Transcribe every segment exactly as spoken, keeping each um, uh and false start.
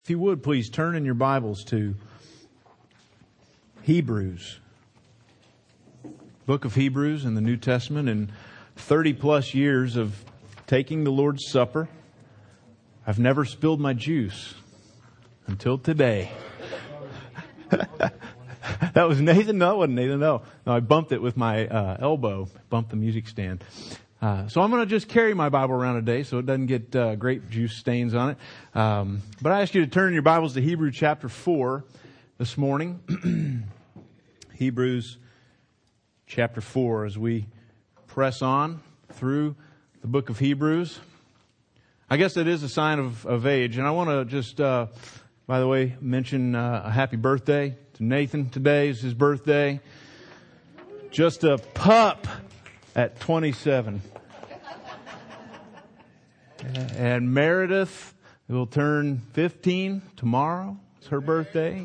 If you would, please turn in your Bibles to Hebrews. Book of Hebrews in the New Testament. In thirty plus years of taking the Lord's Supper, I've never spilled my juice until today. That was Nathan? No, it wasn't Nathan. No, no I bumped it with my uh, elbow. Bumped the music stand. Uh, so I'm going to just carry my Bible around today so it doesn't get uh, grape juice stains on it. Um, but I ask you to turn your Bibles to Hebrews chapter four this morning. Hebrews chapter four as we press on through the book of Hebrews. I guess it is a sign of, of age. And I want to just, uh, by the way, mention uh, a happy birthday to Nathan. Today is his birthday. Just a pup at twenty-seven. And Meredith will turn fifteen tomorrow. It's her birthday.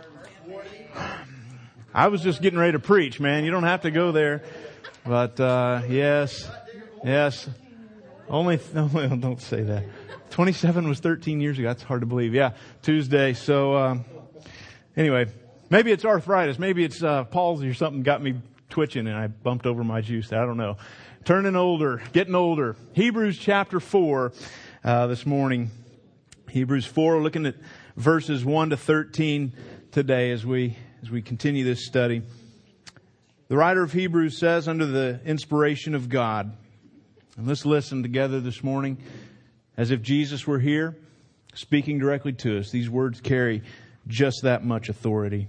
I was just getting ready to preach, man. You don't have to go there. But, uh, yes, yes. Only, no, don't say that. twenty-seven was thirteen years ago. That's hard to believe. Yeah, Tuesday. So, um, anyway, maybe it's arthritis. Maybe it's uh, palsy or something got me twitching and I bumped over my juice. I don't know. Turning older, getting older. Hebrews chapter four uh, this morning. Hebrews four, looking at verses one to thirteen today as we as we continue this study. The writer of Hebrews says, under the inspiration of God, and let's listen together this morning as if Jesus were here speaking directly to us. These words carry just that much authority.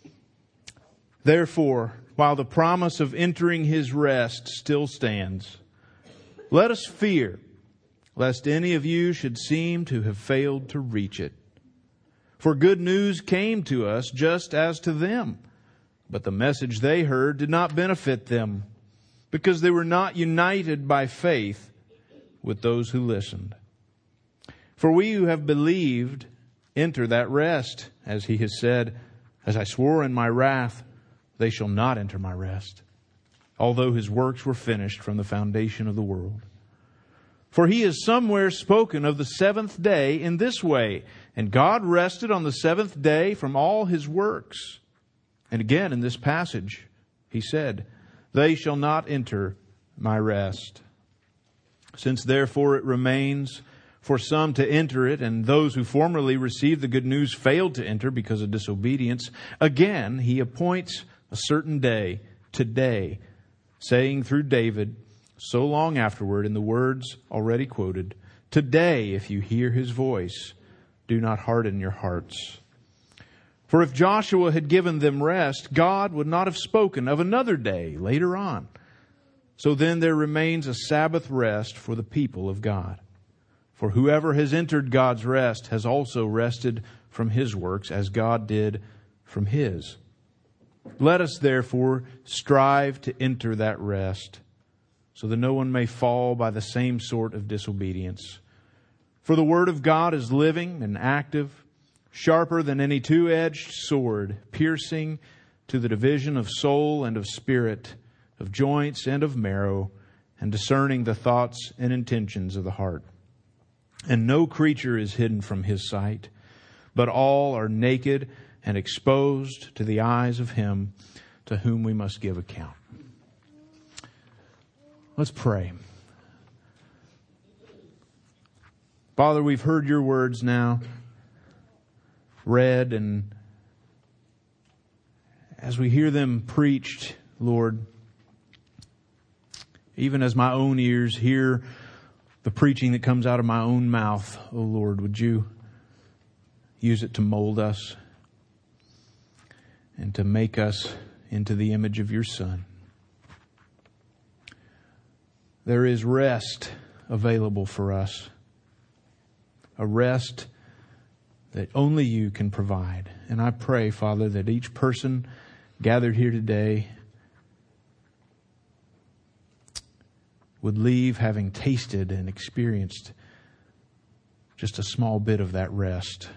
Therefore, while the promise of entering His rest still stands, let us fear, lest any of you should seem to have failed to reach it. For good news came to us just as to them, but the message they heard did not benefit them, because they were not united by faith with those who listened. For we who have believed enter that rest, as He has said, as I swore in my wrath, they shall not enter my rest, although His works were finished from the foundation of the world. For He has somewhere spoken of the seventh day in this way, and God rested on the seventh day from all His works. And again in this passage, He said, they shall not enter my rest. Since therefore it remains for some to enter it, and those who formerly received the good news failed to enter because of disobedience, again He appoints a certain day, today, saying through David, so long afterward in the words already quoted, today, if you hear His voice, do not harden your hearts. For if Joshua had given them rest, God would not have spoken of another day later on. So then there remains a Sabbath rest for the people of God. For whoever has entered God's rest has also rested from his works as God did from His. Let us therefore strive to enter that rest, so that no one may fall by the same sort of disobedience. For the Word of God is living and active, sharper than any two-edged sword, piercing to the division of soul and of spirit, of joints and of marrow, and discerning the thoughts and intentions of the heart. And no creature is hidden from His sight, but all are naked and exposed to the eyes of Him to whom we must give account. Let's pray. Father, we've heard Your words now, read, and as we hear them preached, Lord, even as my own ears hear the preaching that comes out of my own mouth, oh Lord, would You use it to mold us and to make us into the image of Your Son. There is rest available for us. A rest that only You can provide. And I pray, Father, that each person gathered here today would leave having tasted and experienced just a small bit of that rest.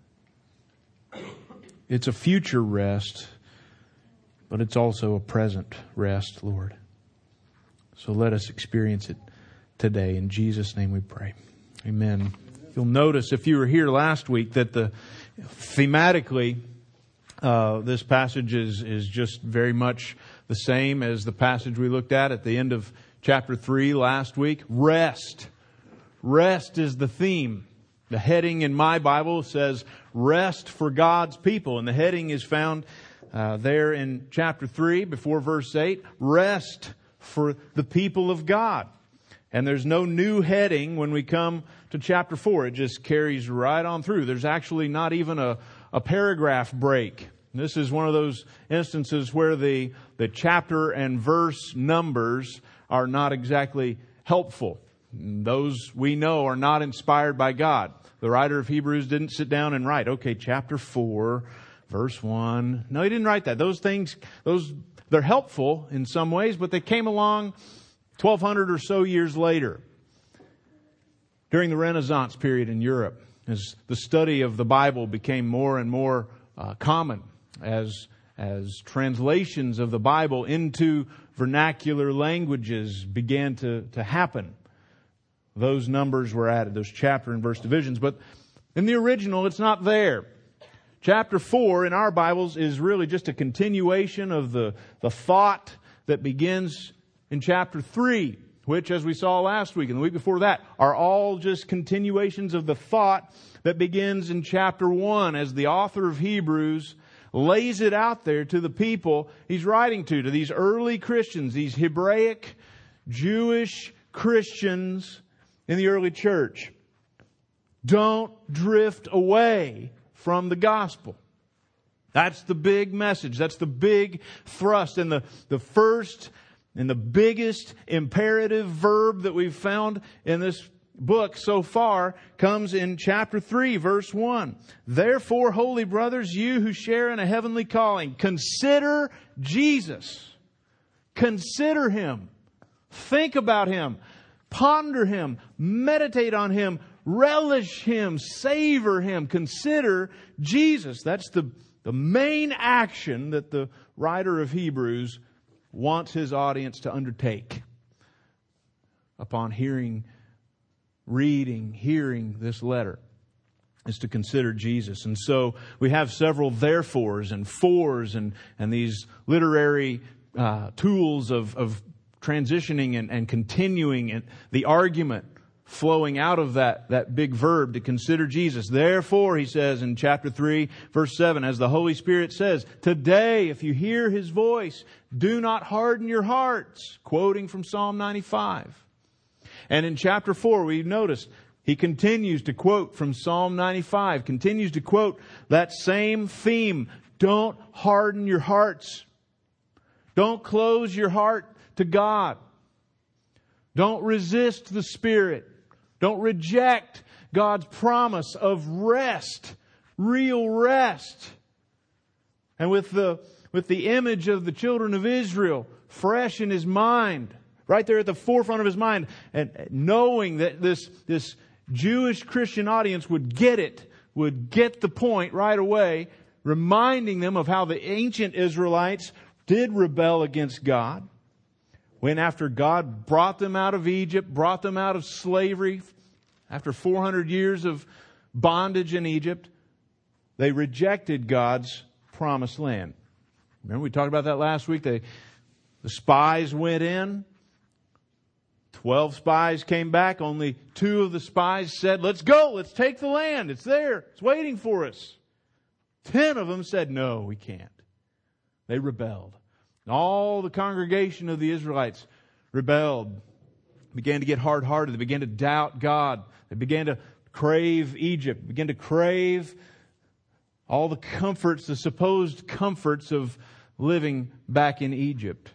It's a future rest, but it's also a present rest, Lord. So let us experience it today. In Jesus' name we pray. Amen. You'll notice if you were here last week that the thematically uh, this passage is is just very much the same as the passage we looked at at the end of chapter three last week. Rest. Rest is the theme. The heading in my Bible says rest for God's people, and the heading is found uh, there in chapter three before verse eight. Rest for the people of God. And there's no new heading when we come to chapter four. It just carries right on through. There's actually not even a, a paragraph break. This is one of those instances where the, the chapter and verse numbers are not exactly helpful. Those we know are not inspired by God. The writer of Hebrews didn't sit down and write, okay, chapter four, verse one. No, he didn't write that. Those things, those they're helpful in some ways, but they came along twelve hundred or so years later, during the Renaissance period in Europe, as the study of the Bible became more and more uh, common, as as translations of the Bible into vernacular languages began to, to happen. Those numbers were added, those chapter and verse divisions. But in the original, it's not there. Chapter four in our Bibles is really just a continuation of the, the thought that begins in chapter three, which, as we saw last week and the week before that, are all just continuations of the thought that begins in chapter one as the author of Hebrews lays it out there to the people he's writing to, to these early Christians, these Hebraic, Jewish Christians in the early church. Don't drift away from the gospel. That's the big message. That's the big thrust. And the, the first and the biggest imperative verb that we've found in this book so far comes in chapter three, verse one. Therefore, holy brothers, you who share in a heavenly calling, consider Jesus. Consider Him. Think about Him. Ponder Him. Meditate on Him. Relish Him. Savor Him. Consider Jesus. That's the, the main action that the writer of Hebrews wants his audience to undertake upon hearing, reading, hearing this letter, is to consider Jesus. And so we have several therefores and fors and, and these literary uh, tools of, of transitioning and, and continuing and the argument flowing out of that, that big verb to consider Jesus. Therefore, he says in chapter three, verse seven, as the Holy Spirit says, today, if you hear His voice, do not harden your hearts, quoting from Psalm ninety-five. And in chapter four, we notice he continues to quote from Psalm ninety-five, continues to quote that same theme. Don't harden your hearts. Don't close your heart to God. Don't resist the Spirit. Don't reject God's promise of rest, real rest. And with the, with the image of the children of Israel fresh in his mind, right there at the forefront of his mind, and knowing that this, this Jewish Christian audience would get it, would get the point right away, reminding them of how the ancient Israelites did rebel against God. When after God brought them out of Egypt, brought them out of slavery, after four hundred years of bondage in Egypt, they rejected God's promised land. Remember we talked about that last week? They, the spies went in. Twelve spies came back. Only two of the spies said, let's go, let's take the land. It's there. It's waiting for us. Ten of them said, no, we can't. They rebelled. All the congregation of the Israelites rebelled, began to get hard-hearted. They began to doubt God. They began to crave Egypt, began to crave all the comforts, the supposed comforts of living back in Egypt.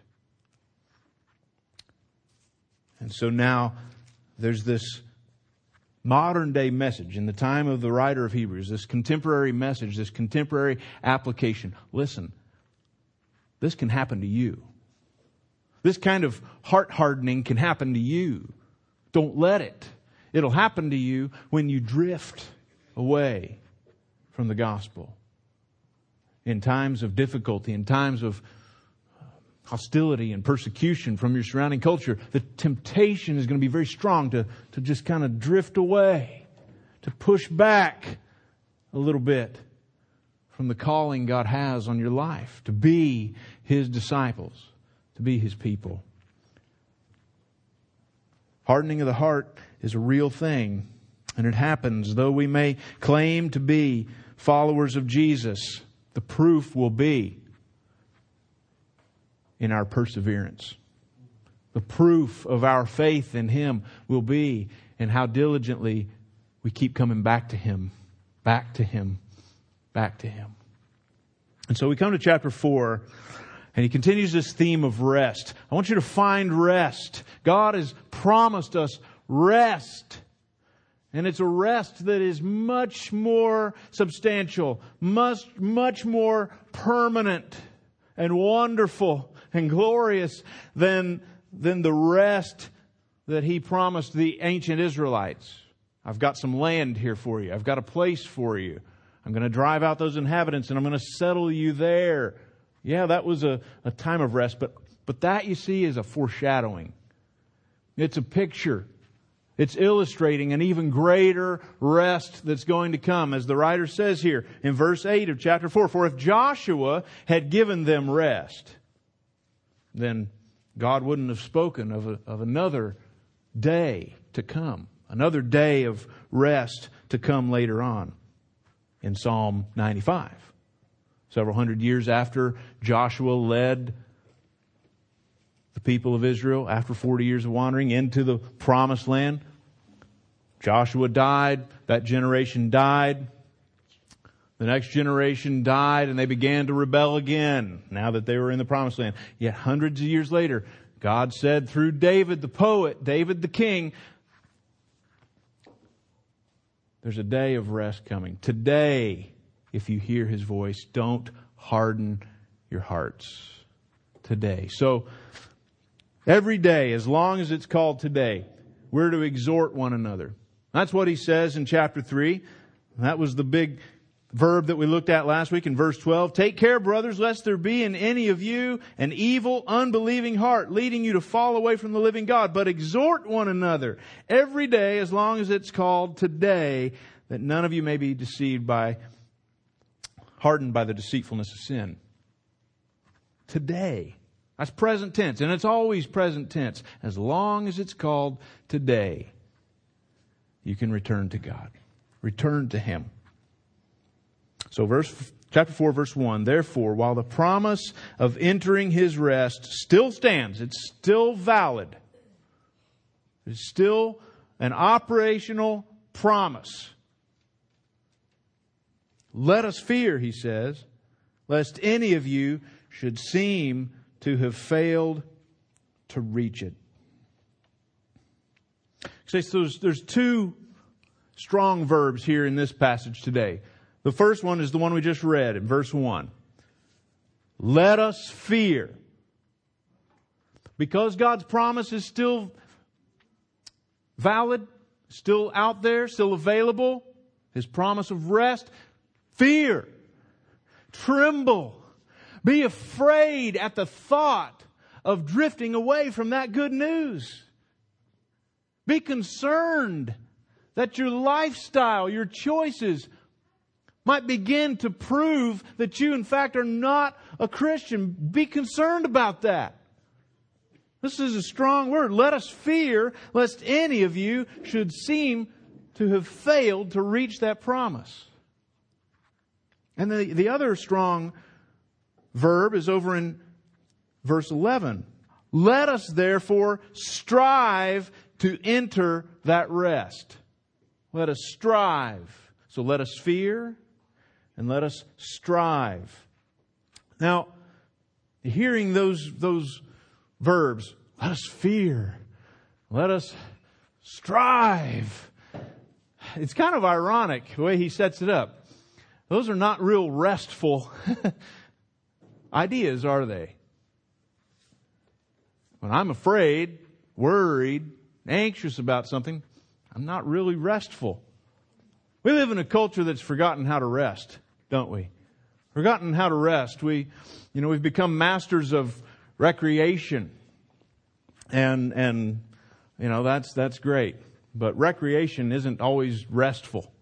And so now there's this modern day message in the time of the writer of Hebrews, this contemporary message, this contemporary application. Listen. This can happen to you. This kind of heart hardening can happen to you. Don't let it. It'll happen to you when you drift away from the gospel. In times of difficulty, in times of hostility and persecution from your surrounding culture, the temptation is going to be very strong to, to just kind of drift away, to push back a little bit from the calling God has on your life, to be His disciples, to be His people. Hardening of the heart is a real thing, and it happens. Though we may claim to be followers of Jesus, the proof will be in our perseverance. The proof of our faith in Him will be in how diligently we keep coming back to Him, back to Him, back to Him. And so we come to chapter four, and he continues this theme of rest. I want you to find rest. God has promised us rest. And it's a rest that is much more substantial, much, much more permanent and wonderful and glorious than, than the rest that He promised the ancient Israelites. I've got some land here for you. I've got a place for you. I'm going to drive out those inhabitants and I'm going to settle you there. Yeah, that was a, a time of rest, but, but that, you see, is a foreshadowing. It's a picture. It's illustrating an even greater rest that's going to come. As the writer says here in verse eight of chapter four, for if Joshua had given them rest, then God wouldn't have spoken of, a, of another day to come. Another day of rest to come later on in Psalm ninety-five. Several hundred years after Joshua led the people of Israel after forty years of wandering into the promised land, Joshua died. That generation died. The next generation died and they began to rebel again now that they were in the promised land. Yet hundreds of years later, God said through David the poet, David the king, there's a day of rest coming. Today, if you hear His voice, don't harden your hearts. Today. So, every day, as long as it's called today, we're to exhort one another. That's what he says in chapter three. That was the big verb that we looked at last week in verse twelve. Take care, brothers, lest there be in any of you an evil, unbelieving heart, leading you to fall away from the living God. But exhort one another every day, as long as it's called today, that none of you may be deceived by, hardened by the deceitfulness of sin. Today. That's present tense, and it's always present tense. As long as it's called today, you can return to God. Return to Him. So verse chapter four, verse one, therefore, while the promise of entering His rest still stands, it's still valid, it's still an operational promise. Let us fear, he says, lest any of you should seem to have failed to reach it. So there's, there's two strong verbs here in this passage today. The first one is the one we just read in verse one. Let us fear. Because God's promise is still valid, still out there, still available, His promise of rest, fear, tremble. Be afraid at the thought of drifting away from that good news. Be concerned that your lifestyle, your choices might begin to prove that you in fact are not a Christian. Be concerned about that. This is a strong word. Let us fear lest any of you should seem to have failed to reach that promise. And the, the other strong verb is over in verse eleven. Let us therefore strive to enter that rest. Let us strive. So let us fear and let us strive. Now, hearing those, those verbs, let us fear, let us strive. It's kind of ironic the way he sets it up. Those are not real restful ideas, are they? When I'm afraid, worried, anxious about something, I'm not really restful. We live in a culture that's forgotten how to rest, don't we? Forgotten how to rest. We, you know, we've become masters of recreation. And, and, you know, that's, that's great. but recreation isn't always restful.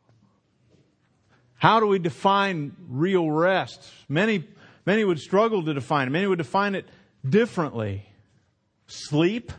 How do we define real rest? Many, many would struggle to define it. Many would define it differently. Sleep?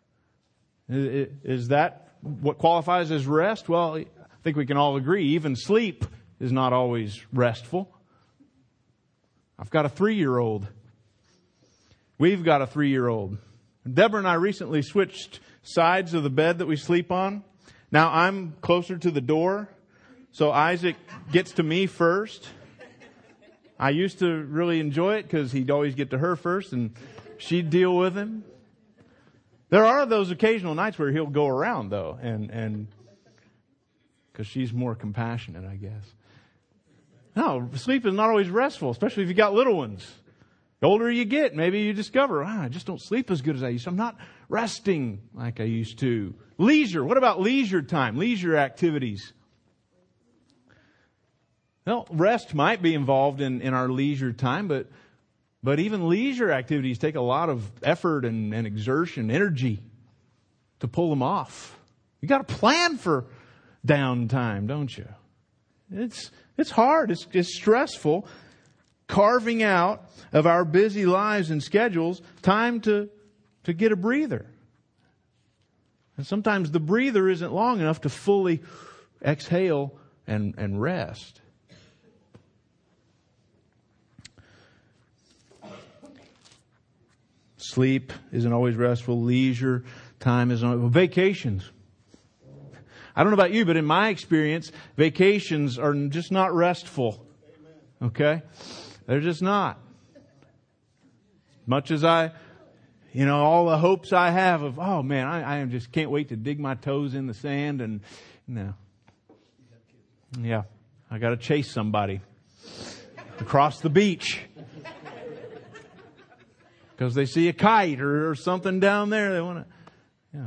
Is that what qualifies as rest? Well, I think we can all agree. Even sleep is not always restful. I've got a three-year-old. We've got a three-year-old. Deborah and I recently switched sides of the bed that we sleep on. Now I'm closer to the door, so Isaac gets to me first. I used to really enjoy it because he'd always get to her first and she'd deal with him. There are those occasional nights where he'll go around though, and and because she's more compassionate, I guess. No, sleep is not always restful, especially if you got little ones. The older you get, maybe you discover, ah, I just don't sleep as good as I used to. I'm not resting like I used to. Leisure. What about leisure time? Leisure activities. Well, rest might be involved in, in our leisure time, but but even leisure activities take a lot of effort and, and exertion, energy to pull them off. You got to plan for downtime, don't you? It's it's hard. It's it's stressful. Carving out of our busy lives and schedules time to to get a breather. And sometimes the breather isn't long enough to fully exhale and, and rest. Sleep isn't always restful. Leisure time isn't always, well, vacations. I don't know about you, but in my experience, vacations are just not restful. Okay? They're just not. Much as I, you know, all the hopes I have of, oh man, I, I just can't wait to dig my toes in the sand and, no. Yeah, I got to chase somebody across the beach because they see a kite or, or something down there. They want to, yeah.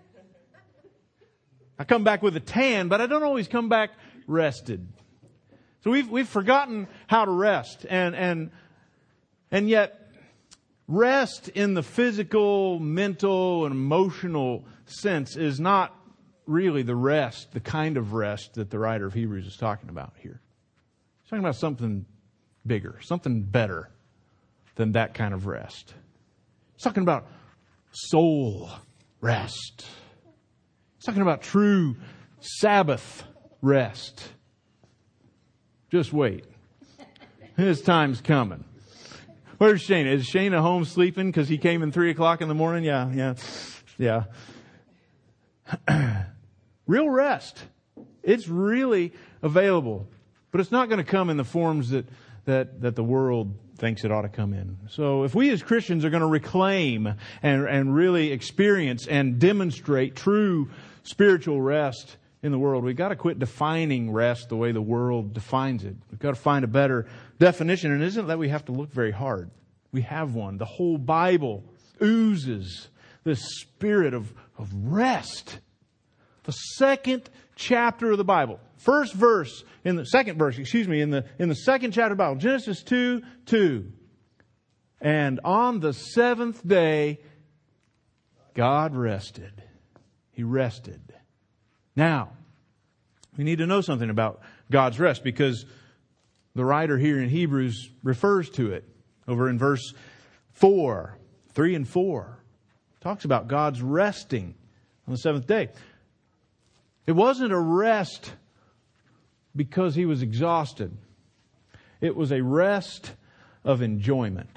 I come back with a tan, but I don't always come back rested. So we've we've forgotten how to rest, and and and yet rest in the physical, mental, and emotional sense is not really the rest, the kind of rest that the writer of Hebrews is talking about here. He's talking about something bigger, something better than that kind of rest. He's talking about soul rest. He's talking about true Sabbath rest. Just wait. His time's coming. Where's Shane? Is Shane at home sleeping because he came in three o'clock in the morning? Yeah, yeah, yeah. Real rest. It's really available. But it's not going to come in the forms that, that, that the world thinks it ought to come in. So if we as Christians are going to reclaim and, and really experience and demonstrate true spiritual rest in the world, we've got to quit defining rest the way the world defines it. We've got to find a better definition. And it isn't that we have to look very hard. We have one. The whole Bible oozes this spirit of, of rest. The second chapter of the Bible. First verse, in the second verse, excuse me, in the, in the second chapter of the Bible, Genesis two, two. And on the seventh day, God rested. He rested. Now, we need to know something about God's rest because the writer here in Hebrews refers to it over in verse four, three and four. Talks about God's resting on the seventh day. It wasn't a rest because he was exhausted. It was a rest of enjoyment.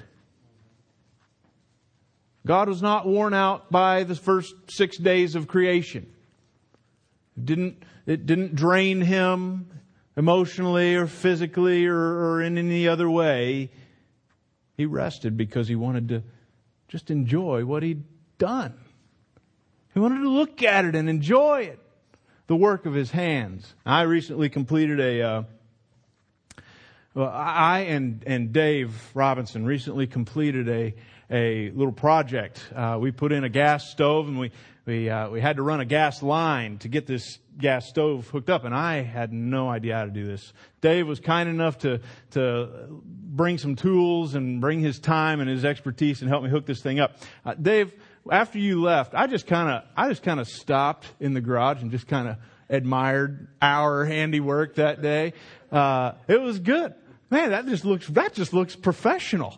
God was not worn out by the first six days of creation. It didn't, it didn't drain him emotionally or physically or, or in any other way. He rested because he wanted to just enjoy what he'd done. He wanted to look at it and enjoy it. The work of his hands. I recently completed a, uh, well, I and, and Dave Robinson recently completed a, a little project. Uh, we put in a gas stove and we, we, uh, we had to run a gas line to get this gas stove hooked up, and I had no idea how to do this. Dave was kind enough to, to bring some tools and bring his time and his expertise and help me hook this thing up. Uh, Dave, after you left, I just kind of, I just kind of stopped in the garage and just kind of admired our handiwork that day. Uh, it was good. Man, that just looks, that just looks professional.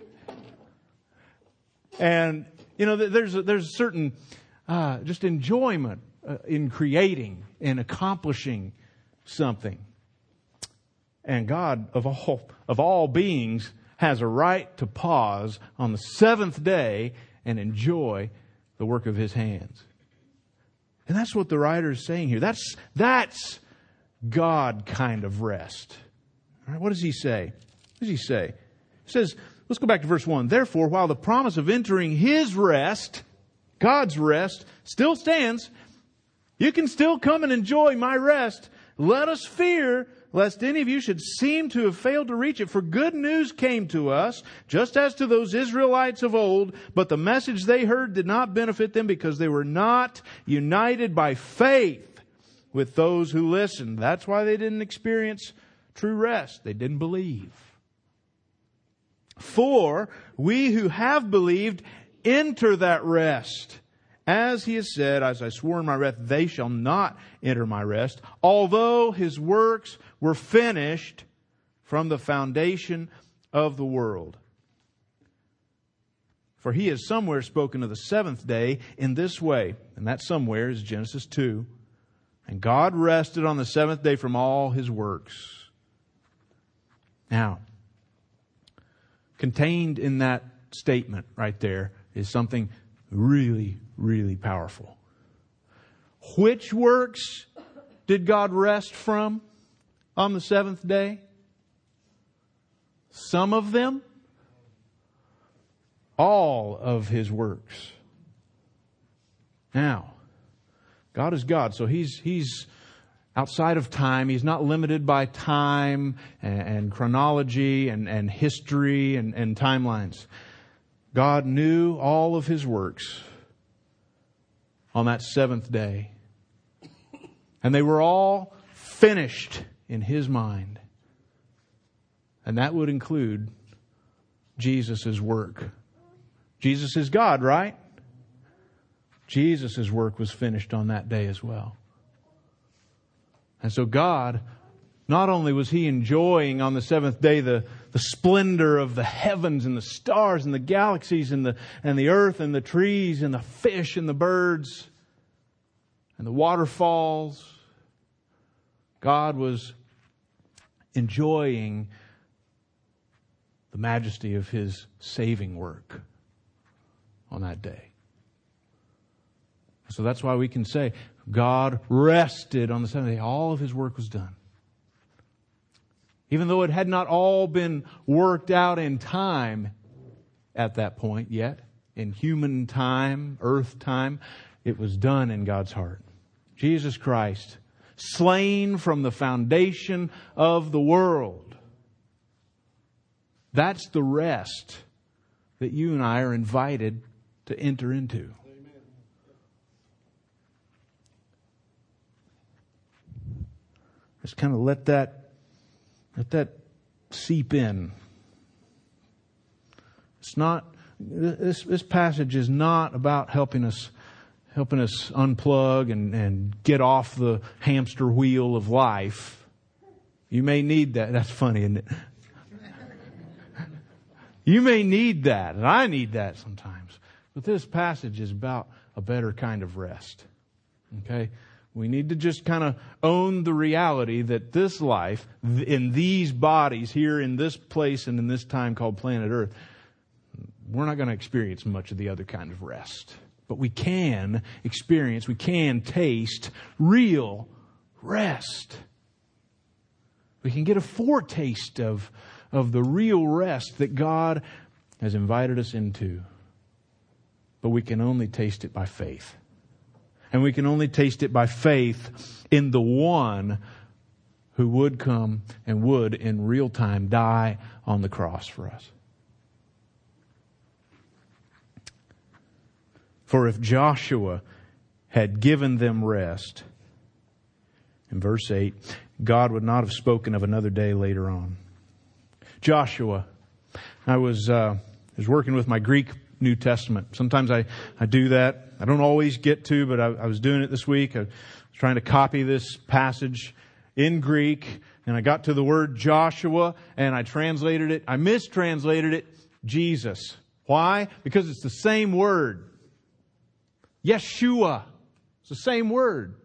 And, you know, there's a, there's a certain, uh, just enjoyment uh, in creating and accomplishing something. And God, of all, of all beings, has a right to pause on the seventh day and enjoy the work of His hands. And that's what the writer is saying here. That's, that's God kind of rest. All right, what does he say? What does he say? He says, let's go back to verse one. Therefore, while the promise of entering His rest, God's rest, still stands, you can still come and enjoy my rest. Let us fear lest any of you should seem to have failed to reach it. For good news came to us, just as to those Israelites of old, but the message they heard did not benefit them because they were not united by faith with those who listened. That's why they didn't experience true rest. They didn't believe. For we who have believed enter that rest. As He has said, as I swore in my wrath, they shall not enter my rest, although His works were finished from the foundation of the world. For He has somewhere spoken of the seventh day in this way, and that somewhere is Genesis two. And God rested on the seventh day from all His works. Now, contained in that statement right there is something really, really powerful. Which works did God rest from on the seventh day? Some of them? All of His works. Now, God is God, so He's He's outside of time. He's not limited by time and, and chronology and, and history and, and timelines. God knew all of His works on that seventh day. And they were all finished in His mind. And that would include Jesus' work. Jesus is God, right? Jesus' work was finished on that day as well. And so God, not only was He enjoying on the seventh day the, the splendor of the heavens and the stars and the galaxies and the, and the earth and the trees and the fish and the birds and the waterfalls, God was enjoying the majesty of His saving work on that day. So that's why we can say God rested on the seventh day. All of His work was done. Even though it had not all been worked out in time at that point yet, in human time, earth time, it was done in God's heart. Jesus Christ, slain from the foundation of the world. That's the rest that you and I are invited to enter into. Just kind of let that, let that seep in. It's not, this, this passage is not about helping us, helping us unplug and, and get off the hamster wheel of life. You may need that. That's funny, isn't it? You may need that, and I need that sometimes. But this passage is about a better kind of rest. Okay? We need to just kind of own the reality that this life, in these bodies, here in this place and in this time called planet Earth, we're not going to experience much of the other kind of rest. But we can experience, we can taste real rest. We can get a foretaste of, of the real rest that God has invited us into. But we can only taste it by faith. And we can only taste it by faith in the one who would come and would in real time die on the cross for us. For if Joshua had given them rest, in verse eight, God would not have spoken of another day later on. Joshua, I was, uh, was working with my Greek New Testament. Sometimes I, I do that. I don't always get to, but I, I was doing it this week. I was trying to copy this passage in Greek, and I got to the word Joshua, and I translated it. I mistranslated it, Jesus. Why? Because it's the same word. Yeshua. It's the same word.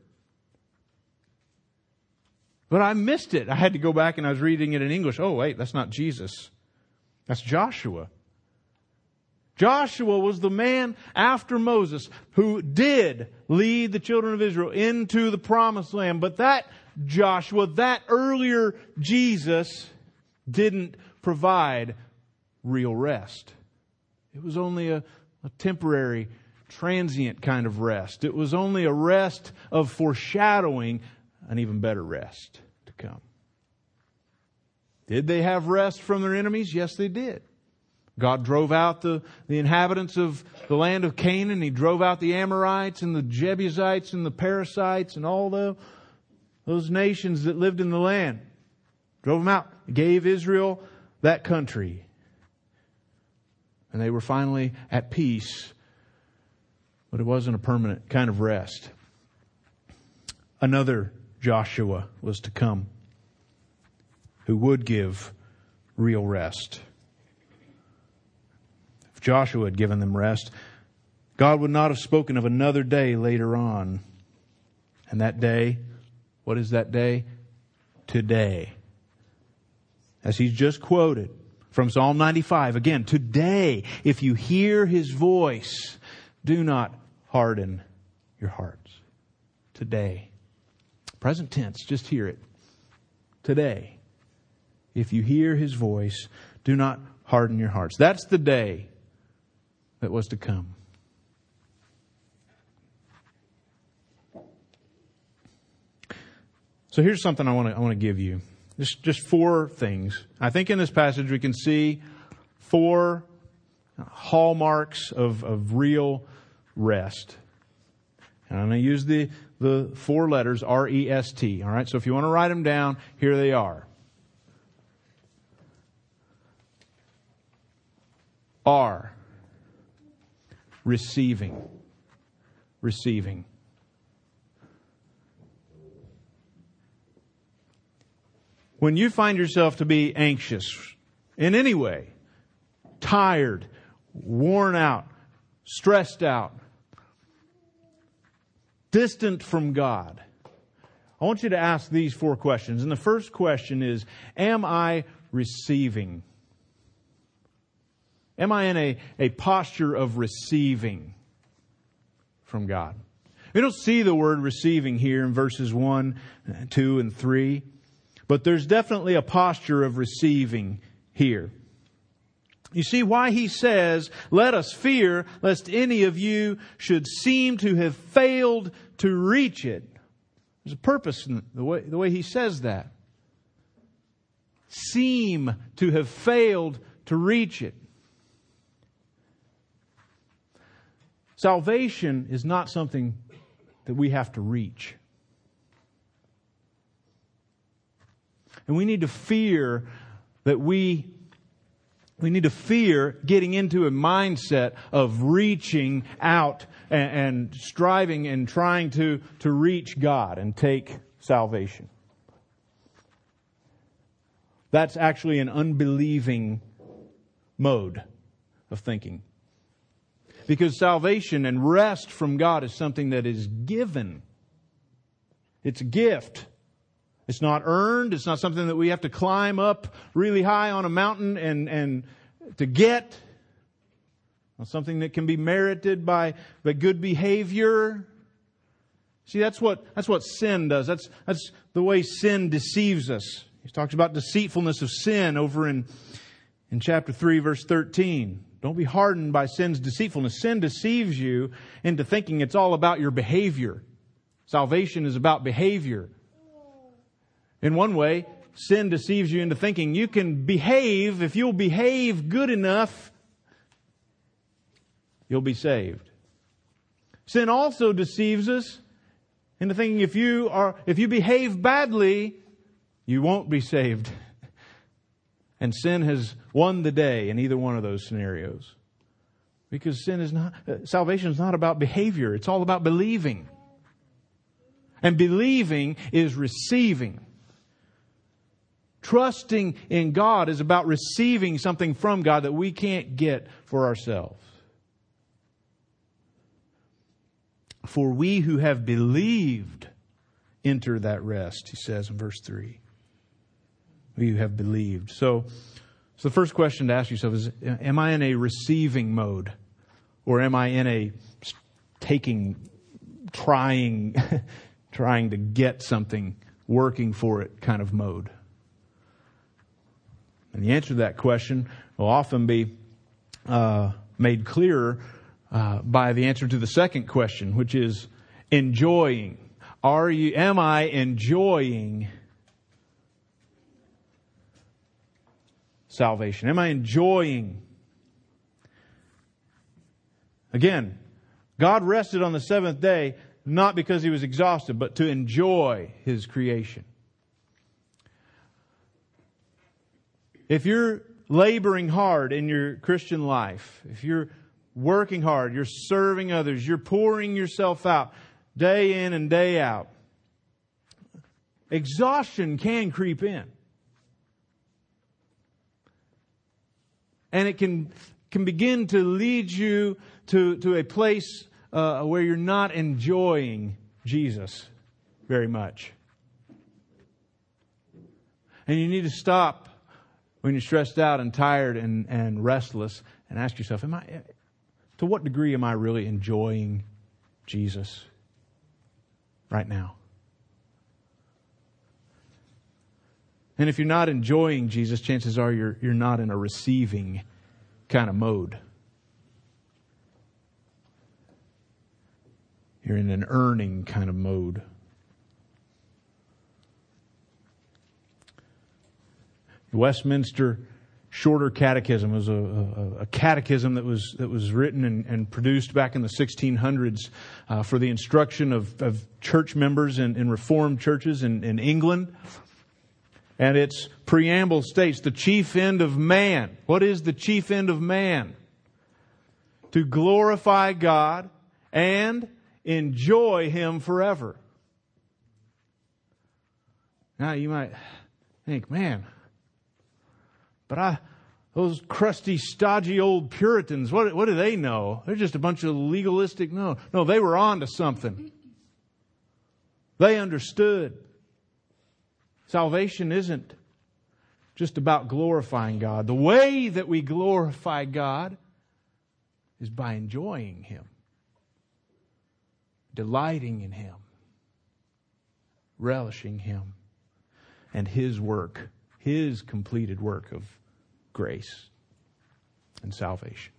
But I missed it. I had to go back and I was reading it in English. Oh, wait, that's not Jesus. That's Joshua. Joshua was the man after Moses who did lead the children of Israel into the promised land. But that Joshua, that earlier Jesus, didn't provide real rest. It was only a, a temporary, transient kind of rest. It was only a rest of foreshadowing an even better rest to come. Did they have rest from their enemies? Yes, they did. God drove out the, the inhabitants of the land of Canaan. He drove out the Amorites and the Jebusites and the Perizzites and all the, those nations that lived in the land. Drove them out. Gave Israel that country. And they were finally at peace. But it wasn't a permanent kind of rest. Another Joshua was to come who would give real rest. If Joshua had given them rest, God would not have spoken of another day later on. And that day, what is that day? Today. As he's just quoted from Psalm ninety-five. Again, today, if you hear His voice, do not harden your hearts. Today. Present tense, just hear it. Today. If you hear His voice, do not harden your hearts. That's the day that was to come. So here's something I want to I want to give you. Just just four things. I think in this passage we can see four hallmarks of, of real rest. And I'm going to use the, the four letters R E S T. All right. So if you want to write them down, here they are. R. Receiving. Receiving. When you find yourself to be anxious in any way, tired, worn out, stressed out, distant from God, I want you to ask these four questions. And the first question is, am I receiving? Am I in a, a posture of receiving from God? We don't see the word receiving here in verses one, two, and three. But there's definitely a posture of receiving here. You see why he says, let us fear lest any of you should seem to have failed to reach it. There's a purpose in the way, the way he says that. Seem to have failed to reach it. Salvation is not something that we have to reach. And we need to fear that we, we need to fear getting into a mindset of reaching out and, and striving and trying to, to reach God and take salvation. That's actually an unbelieving mode of thinking. Because salvation and rest from God is something that is given. It's a gift. It's not earned. It's not something that we have to climb up really high on a mountain and, and to get. Not something that can be merited by the good behavior. See, that's what, that's what sin does. That's, that's the way sin deceives us. He talks about deceitfulness of sin over in, in chapter three, verse thirteen. Don't be hardened by sin's deceitfulness. Sin deceives you into thinking it's all about your behavior. Salvation is about behavior. In one way, sin deceives you into thinking you can behave. If you'll behave good enough, you'll be saved. Sin also deceives us into thinking if you are, if you behave badly, you won't be saved. And sin has won the day in either one of those scenarios. Because sin is not, uh, salvation is not about behavior. It's all about believing. And believing is receiving. Trusting in God is about receiving something from God that we can't get for ourselves. For we who have believed enter that rest, he says in verse three. We who have believed. So, so the first question to ask yourself is, am I in a receiving mode? Or am I in a taking, trying, trying to get something, working for it kind of mode? And the answer to that question will often be uh, made clearer uh, by the answer to the second question, which is enjoying. Are you? Am I enjoying salvation? Am I enjoying? Again, God rested on the seventh day not because He was exhausted, but to enjoy His creation. If you're laboring hard in your Christian life, if you're working hard, you're serving others, you're pouring yourself out day in and day out, exhaustion can creep in. And it can, can begin to lead you to, to a place uh, where you're not enjoying Jesus very much. And you need to stop when you're stressed out and tired and, and restless and ask yourself, am I, to what degree am I really enjoying Jesus right now? And if you're not enjoying Jesus, chances are you're, you're not in a receiving kind of mode. You're in an earning kind of mode. The Westminster Shorter Catechism was a, a, a catechism that was that was written and, and produced back in the sixteen hundreds uh, for the instruction of, of church members in, in Reformed churches in, in England. And its preamble states, the chief end of man. What is the chief end of man? To glorify God and enjoy Him forever. Now you might think, man, but I, those crusty, stodgy old Puritans, what, what do they know? They're just a bunch of legalistic, no. No, they were on to something. They understood. Salvation isn't just about glorifying God. The way that we glorify God is by enjoying Him, delighting in Him, relishing Him and His work, His completed work of grace and salvation.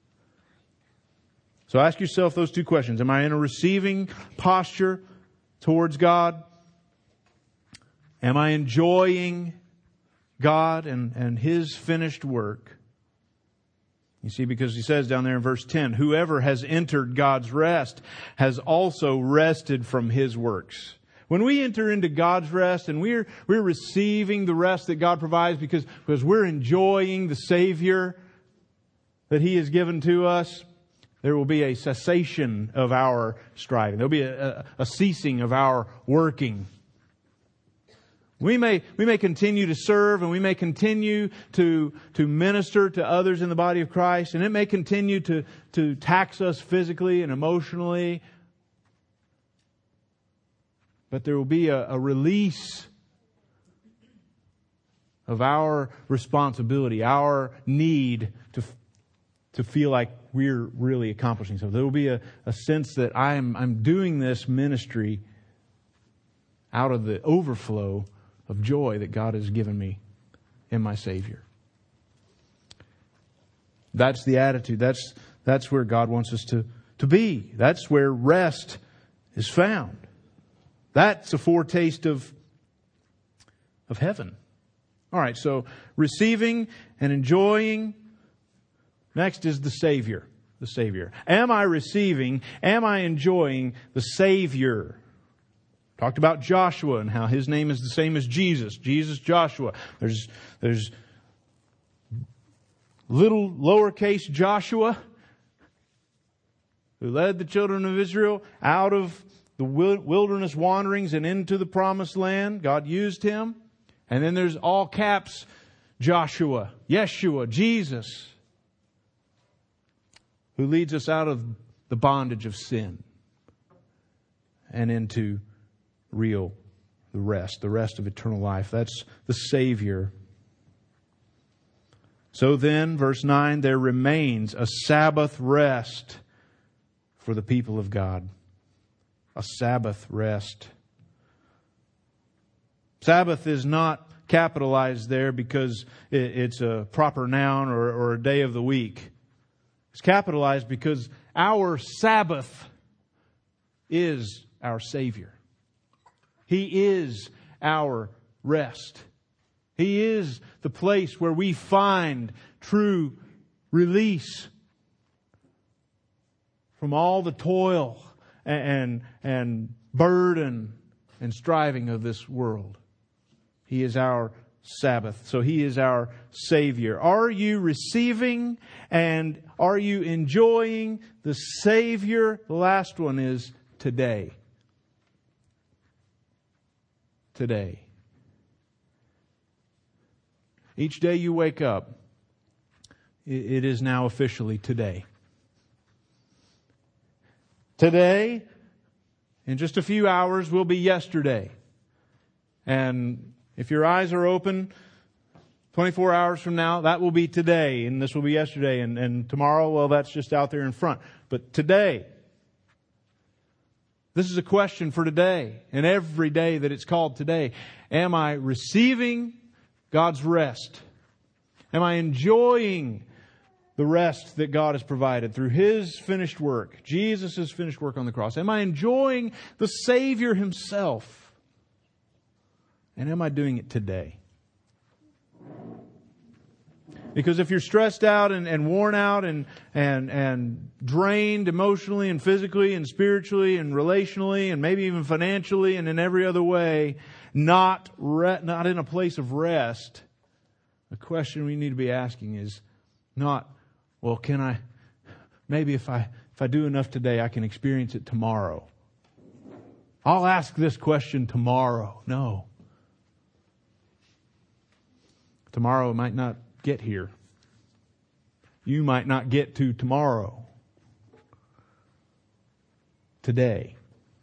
So ask yourself those two questions. Am I in a receiving posture towards God? Am I enjoying God and, and His finished work? You see, because he says down there in verse ten, whoever has entered God's rest has also rested from His works. When we enter into God's rest and we're, we're receiving the rest that God provides because, because we're enjoying the Savior that He has given to us, there will be a cessation of our striving. There will be a, a, a ceasing of our working. We may, we may continue to serve and we may continue to, to minister to others in the body of Christ, and it may continue to, to tax us physically and emotionally. But there will be a, a release of our responsibility, our need to, to feel like we're really accomplishing something. There will be a, a sense that I'm, I'm doing this ministry out of the overflow of joy that God has given me in my Savior. That's the attitude. That's, that's where God wants us to, to be. That's where rest is found. That's a foretaste of, of heaven. All right, so receiving and enjoying. Next is the Savior. The Savior. Am I receiving, am I enjoying the Savior? Talked about Joshua and how his name is the same as Jesus. Jesus, Joshua. There's, there's little lowercase Joshua who led the children of Israel out of the wilderness wanderings and into the promised land. God used him. And then there's all caps Joshua, Yeshua, Jesus, who leads us out of the bondage of sin and into real, the rest, the rest of eternal life. That's the Savior. So then, verse nine, there remains a Sabbath rest for the people of God. A Sabbath rest. Sabbath is not capitalized there because it's a proper noun or, or a day of the week. It's capitalized because our Sabbath is our Savior. He is our rest. He is the place where we find true release from all the toil and, and burden and striving of this world. He is our Sabbath. So He is our Savior. Are you receiving and are you enjoying the Savior? The last one is today. Today. Each day you wake up, it is now officially today. Today, in just a few hours, will be yesterday. And if your eyes are open, twenty-four hours from now, that will be today. And this will be yesterday. And, and tomorrow, well, that's just out there in front. But today, this is a question for today. And every day that it's called today. Am I receiving God's rest? Am I enjoying the rest that God has provided through His finished work, Jesus' finished work on the cross? Am I enjoying the Savior Himself? And am I doing it today? Because if you're stressed out and, and worn out and, and, and drained emotionally and physically and spiritually and relationally and maybe even financially and in every other way, not re- not in a place of rest, the question we need to be asking is not, well, can I, maybe if I if I do enough today, I can experience it tomorrow. I'll ask this question tomorrow. No. Tomorrow might not get here. You might not get to tomorrow. Today.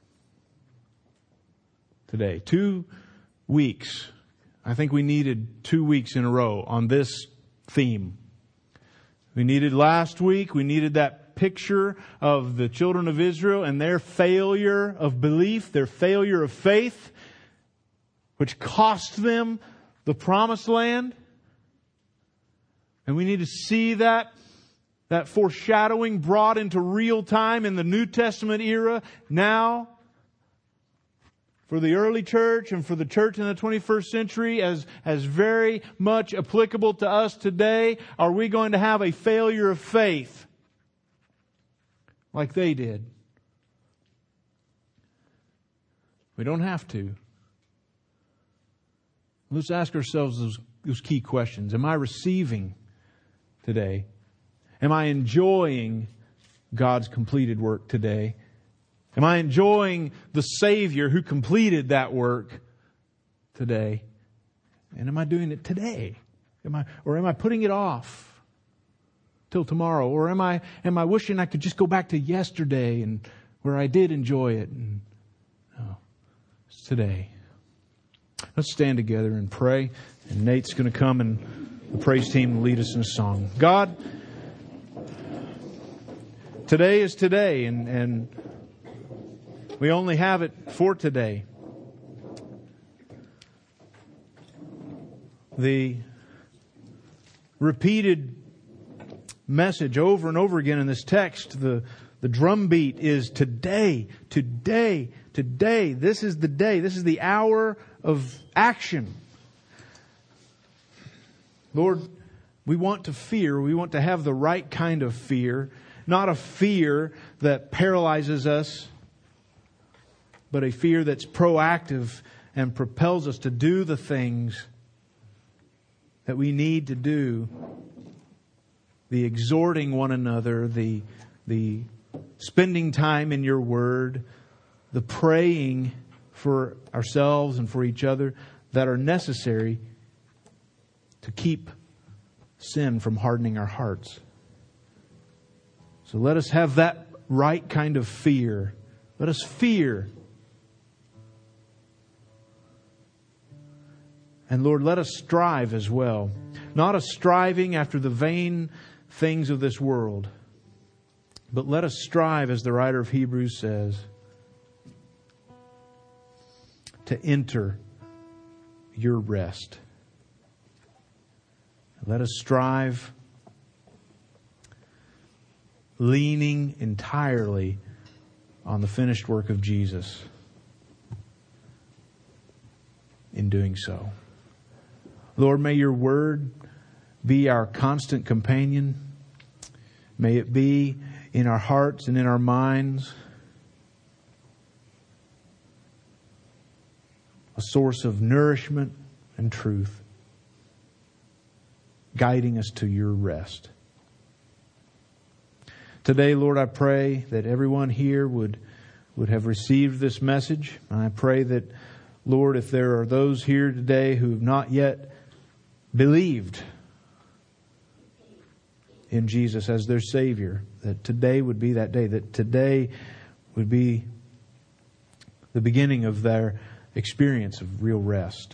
Today. Two weeks. I think we needed two weeks in a row on this theme. We needed last week, we needed that picture of the children of Israel and their failure of belief, their failure of faith, which cost them the promised land. And we need to see that, that foreshadowing brought into real time in the New Testament era now for the early church and for the church in the twenty-first century as, as very much applicable to us today. Are we going to have a failure of faith like they did? We don't have to. Let's ask ourselves those, those key questions. Am I receiving today? Am I enjoying God's completed work today? Am I enjoying the Savior who completed that work today? And am I doing it today? Am I, or am I putting it off till tomorrow? Or am I, am I wishing I could just go back to yesterday and where I did enjoy it? And, no, it's today. Let's stand together and pray. And Nate's going to come and the praise team will lead us in a song. God, today is today, and, and we only have it for today. The repeated message over and over again in this text, the, the drumbeat is today, today, today. This is the day. This is the hour of action. Lord, we want to fear. We want to have the right kind of fear. Not a fear that paralyzes us, but a fear that's proactive and propels us to do the things that we need to do. The exhorting one another, the, the spending time in your word, the praying for ourselves and for each other that are necessary to keep sin from hardening our hearts. So let us have that right kind of fear. Let us fear. And Lord, let us strive as well. Not a striving after the vain things of this world, but let us strive, as the writer of Hebrews says, to enter your rest. Let us strive leaning entirely on the finished work of Jesus in doing so. Lord, may your word be our constant companion. May it be in our hearts and in our minds a source of nourishment and truth, guiding us to your rest. Today, Lord, I pray that everyone here would, would have received this message. And I pray that, Lord, if there are those here today who have not yet believed in Jesus as their Savior, that today would be that day, that today would be the beginning of their experience of real rest.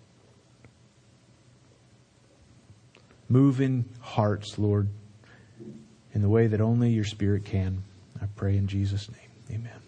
Move in hearts, Lord, in the way that only your Spirit can. I pray in Jesus' name. Amen.